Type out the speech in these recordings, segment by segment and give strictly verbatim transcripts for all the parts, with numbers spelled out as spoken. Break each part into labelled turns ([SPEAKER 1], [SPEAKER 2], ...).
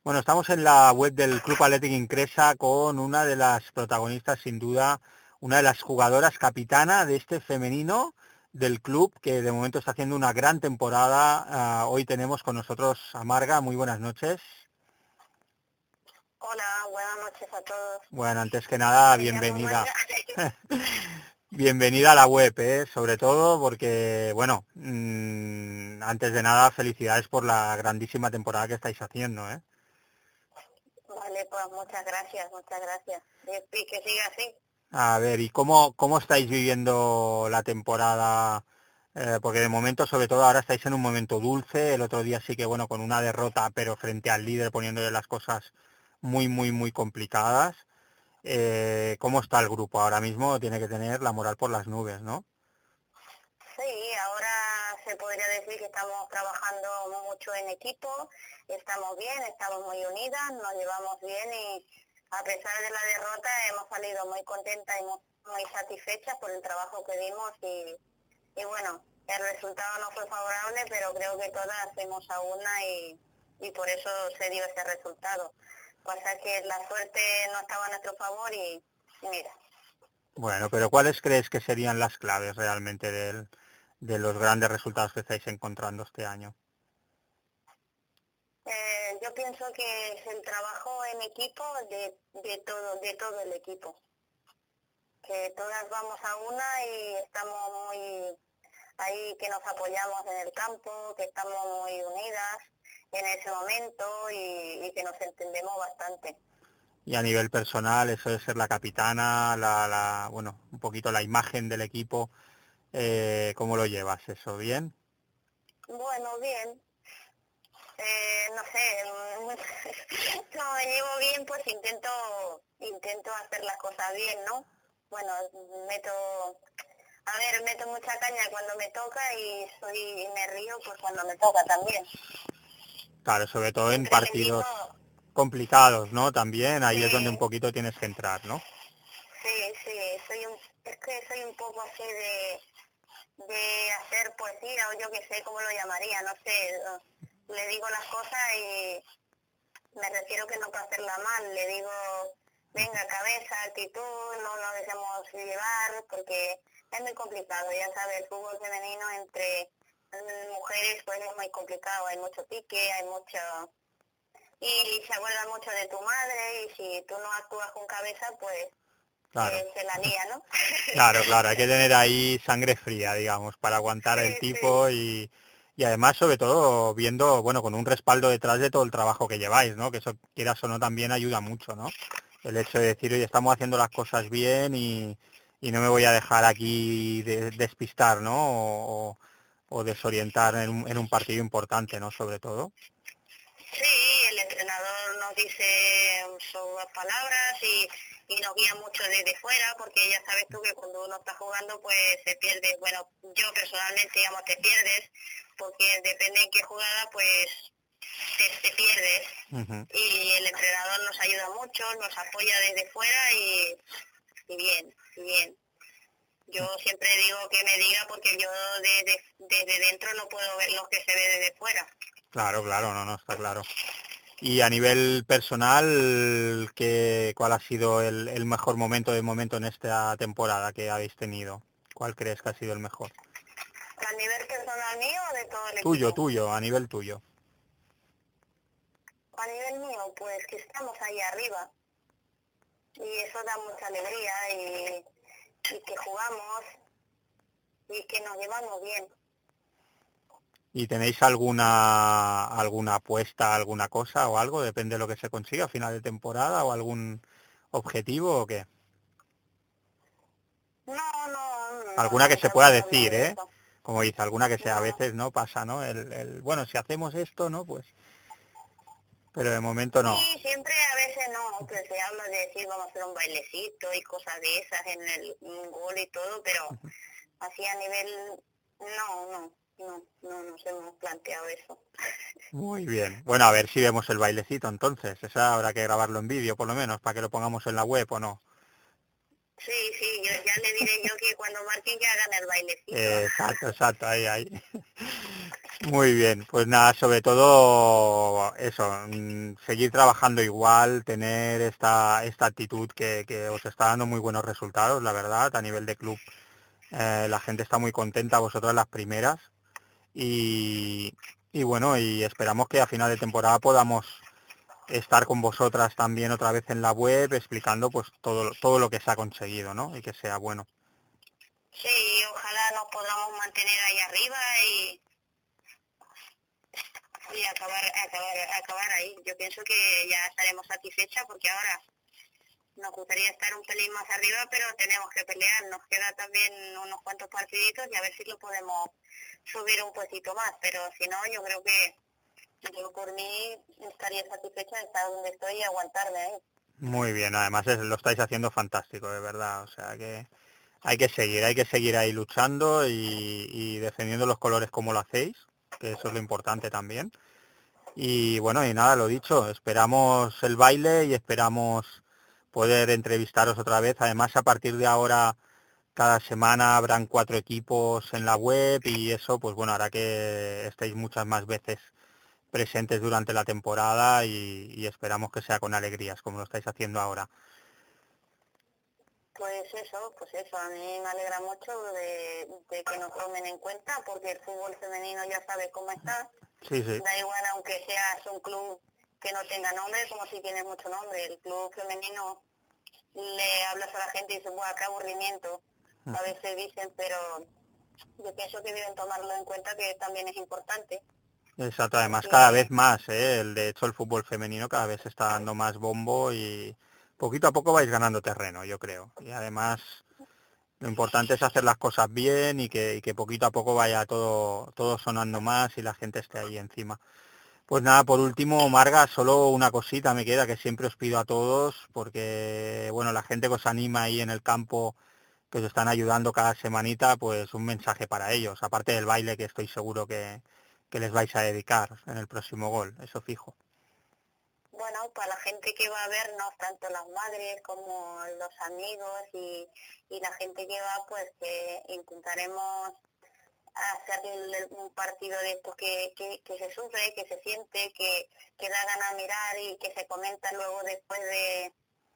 [SPEAKER 1] Bueno, estamos en la web del Club Athletic Incresa con una de las protagonistas, sin duda, una de las jugadoras capitana de este femenino del club, que de momento está haciendo una gran temporada. Uh, hoy tenemos con nosotros a Marga. Muy buenas noches.
[SPEAKER 2] Hola, buenas noches a todos.
[SPEAKER 1] Bueno, antes que nada,
[SPEAKER 2] Me llamo
[SPEAKER 1] bienvenida.
[SPEAKER 2] Marga.
[SPEAKER 1] Bienvenida a la web, ¿eh? Sobre todo porque, bueno, mmm, antes de nada, felicidades por la grandísima temporada que estáis haciendo, ¿eh?
[SPEAKER 2] Vale, pues muchas gracias, muchas gracias. Y que siga así.
[SPEAKER 1] A ver, ¿y cómo, cómo estáis viviendo la temporada? Eh, porque de momento, sobre todo ahora estáis en un momento dulce. El otro día sí que, bueno, con una derrota, pero frente al líder poniéndole las cosas muy, muy, muy complicadas. Eh, ¿cómo está el grupo ahora mismo? Tiene que tener la moral por las nubes, ¿no?
[SPEAKER 2] Sí, ahora se podría decir que estamos trabajando mucho en equipo, estamos bien, estamos muy unidas, nos llevamos bien y a pesar de la derrota hemos salido muy contentas y muy, muy satisfechas por el trabajo que dimos y, y bueno, el resultado no fue favorable, pero creo que todas hacemos a una y, y por eso se dio ese resultado. Pasa que la suerte no estaba a nuestro favor y, y mira.
[SPEAKER 1] Bueno, pero ¿cuáles crees que serían las claves realmente del, de los grandes resultados que estáis encontrando este año?
[SPEAKER 2] Eh, yo pienso que es el trabajo en equipo de, de todo, de todo el equipo. Que todas vamos a una y estamos muy ahí, que nos apoyamos en el campo, que estamos muy unidas en ese momento y, y que nos entendemos bastante.
[SPEAKER 1] Y a nivel personal, eso de ser la capitana, la, la bueno, un poquito la imagen del equipo, eh, ¿cómo lo llevas eso? ¿Bien?
[SPEAKER 2] Bueno, bien. Eh, no sé, no me llevo bien, pues intento intento hacer las cosas bien, ¿no? Bueno, meto, a ver, meto mucha caña cuando me toca y soy y me río pues cuando me toca también.
[SPEAKER 1] Claro, sobre todo en
[SPEAKER 2] Siempre les digo,
[SPEAKER 1] partidos complicados, ¿no? También ahí es donde un
[SPEAKER 2] sí,
[SPEAKER 1] poquito tienes que entrar, ¿no?
[SPEAKER 2] sí, sí, soy un, es que soy un poco así de, de hacer poesía o yo que sé cómo lo llamaría, no sé, le digo las cosas y me refiero que no para hacerla mal, le digo, venga, cabeza, actitud, no nos dejemos llevar, porque es muy complicado, ya sabes, el fútbol femenino entre mujeres pues es muy complicado, hay mucho pique, hay mucho... y se acuerdan mucho de tu madre, y si tú no actúas con cabeza, pues
[SPEAKER 1] Claro,
[SPEAKER 2] eh, se la lía, ¿no?
[SPEAKER 1] claro, claro, hay que tener ahí sangre fría, digamos, para aguantar el
[SPEAKER 2] Sí, sí,
[SPEAKER 1] tipo y, y además, sobre todo, viendo, bueno, con un respaldo detrás de todo el trabajo que lleváis, ¿no? Que eso, quieras o no, también ayuda mucho, ¿no? El hecho de decir, oye, estamos haciendo las cosas bien y, y no me voy a dejar aquí de- despistar, ¿no? O, o desorientar en un, en un partido importante, ¿no? Sobre todo.
[SPEAKER 2] sí, el entrenador nos dice sus palabras y, y nos guía mucho desde fuera, porque ya sabes tú que cuando uno está jugando pues se pierde, bueno, yo personalmente digamos te pierdes, porque depende en qué jugada pues te, te pierdes.
[SPEAKER 1] Ujú.
[SPEAKER 2] Y el entrenador nos ayuda mucho, nos apoya desde fuera y, y bien, y bien. Yo siempre digo que me diga porque yo desde, desde dentro no puedo ver lo que se ve desde fuera.
[SPEAKER 1] Claro, claro, no, no, está claro. Y a nivel personal, ¿qué, ¿cuál ha sido el, el mejor momento de momento en esta temporada que habéis tenido? ¿Cuál crees que ha sido el mejor?
[SPEAKER 2] ¿A nivel personal mío o de todo el
[SPEAKER 1] Tuyo,
[SPEAKER 2] equipo?
[SPEAKER 1] tuyo, a nivel tuyo.
[SPEAKER 2] A nivel mío, pues que estamos ahí arriba y eso da mucha alegría y, y que jugamos y que nos llevamos bien.
[SPEAKER 1] ¿Y tenéis alguna alguna apuesta, alguna cosa o algo? Depende de lo que se consiga a final de temporada o algún objetivo o qué.
[SPEAKER 2] No, no, no,
[SPEAKER 1] Alguna que se
[SPEAKER 2] nunca
[SPEAKER 1] pueda
[SPEAKER 2] hemos hablado
[SPEAKER 1] decir,
[SPEAKER 2] de
[SPEAKER 1] ¿eh?
[SPEAKER 2] eso.
[SPEAKER 1] Como dice, alguna que sea, a
[SPEAKER 2] No,
[SPEAKER 1] veces no pasa, ¿no? El, el, bueno, si hacemos esto, ¿no? Pues, pero de momento no.
[SPEAKER 2] sí, siempre a veces no, que se habla de decir vamos a hacer un bailecito y cosas de esas en el un gol y todo, pero así a nivel, no, no, no, no nos hemos planteado eso.
[SPEAKER 1] Muy bien. Bueno, a ver si vemos el bailecito entonces. Esa habrá que grabarlo en vídeo, por lo menos, para que lo pongamos en la web o no.
[SPEAKER 2] Sí, sí, yo ya le diré yo que cuando marquen que hagan el bailecito.
[SPEAKER 1] Eh, exacto, exacto, ahí, ahí. Muy bien, pues nada, sobre todo eso, mm, seguir trabajando igual, tener esta, esta actitud que, que os está dando muy buenos resultados, la verdad, a nivel de club. Eh, la gente está muy contenta, vosotras las primeras. Y, y bueno, y esperamos que a final de temporada podamos estar con vosotras también otra vez en la web explicando pues todo, todo lo que se ha conseguido, ¿no? Y que sea bueno.
[SPEAKER 2] Sí, ojalá nos podamos mantener ahí arriba y, y acabar, acabar, acabar ahí. Yo pienso que ya estaremos satisfechas porque ahora nos gustaría estar un pelín más arriba, pero tenemos que pelear. Nos queda también unos cuantos partiditos y a ver si lo podemos subir un poquito más. Pero si no, yo creo que yo por mí estaría satisfecha de estar donde estoy y aguantarme ahí.
[SPEAKER 1] Muy bien, además es- lo estáis haciendo fantástico, de verdad. O sea que hay que seguir, hay que seguir ahí luchando y, y defendiendo los colores como lo hacéis, que eso es lo importante también. Y bueno, y nada, lo dicho, esperamos el baile y esperamos poder entrevistaros otra vez. Además, a partir de ahora, cada semana habrán cuatro equipos en la web y eso, pues bueno, hará que estéis muchas más veces presentes durante la temporada y, y esperamos que sea con alegrías, como lo estáis haciendo ahora.
[SPEAKER 2] Pues eso, pues eso, a mí me alegra mucho de, de que nos tomen en cuenta porque el fútbol femenino ya sabe cómo está.
[SPEAKER 1] Sí, sí,
[SPEAKER 2] Da igual aunque seas un club que no tenga nombre como si tiene mucho nombre. El club femenino le hablas a la gente y dices, ¡buah, qué aburrimiento! A veces dicen, pero yo pienso que deben tomarlo en cuenta que también es importante.
[SPEAKER 1] exacto. Además, cada vez
[SPEAKER 2] Porque,
[SPEAKER 1] más, ¿eh? El, de hecho, el fútbol femenino cada vez está dando más bombo y poquito a poco vais ganando terreno, yo creo. Y además, lo importante es hacer las cosas bien y que, y que poquito a poco vaya todo, todo sonando más y la gente esté ahí encima. Pues nada, por último, Marga, solo una cosita me queda que siempre os pido a todos, porque bueno, la gente que os anima ahí en el campo, que os están ayudando cada semanita, pues un mensaje para ellos, aparte del baile que estoy seguro que, que les vais a dedicar en el próximo gol, eso fijo.
[SPEAKER 2] bueno, para la gente que va a vernos, tanto las madres como los amigos y, y la gente que va, pues que intentaremos hacer un partido de estos que, que, que se sufre, que se siente, que, que da ganas mirar y que se comenta luego después de,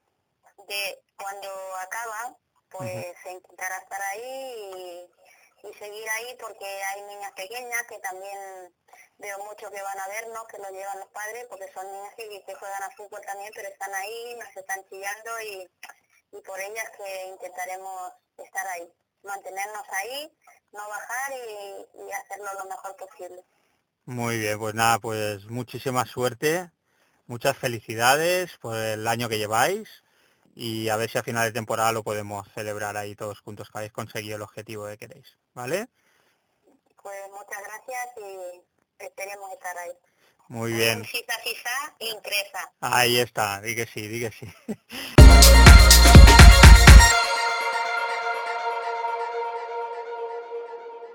[SPEAKER 2] de cuando acaba,
[SPEAKER 1] Ujú.
[SPEAKER 2] pues intentar estar ahí y, y seguir ahí porque hay niñas pequeñas que también veo mucho que van a vernos, que lo llevan los padres, porque son niñas que, que juegan a fútbol también, pero están ahí, nos están chillando y, y por ellas que intentaremos estar ahí, mantenernos ahí, no bajar y, y hacerlo lo mejor posible.
[SPEAKER 1] Muy bien, pues nada, pues muchísima suerte, muchas felicidades por el año que lleváis y a ver si a final de temporada lo podemos celebrar ahí todos juntos, que habéis conseguido el objetivo que queréis, ¿vale?
[SPEAKER 2] Pues muchas gracias y esperemos estar ahí.
[SPEAKER 1] Muy
[SPEAKER 2] Un
[SPEAKER 1] bien,
[SPEAKER 2] sisa sisa incresa.
[SPEAKER 1] ahí está, di que sí, di que sí.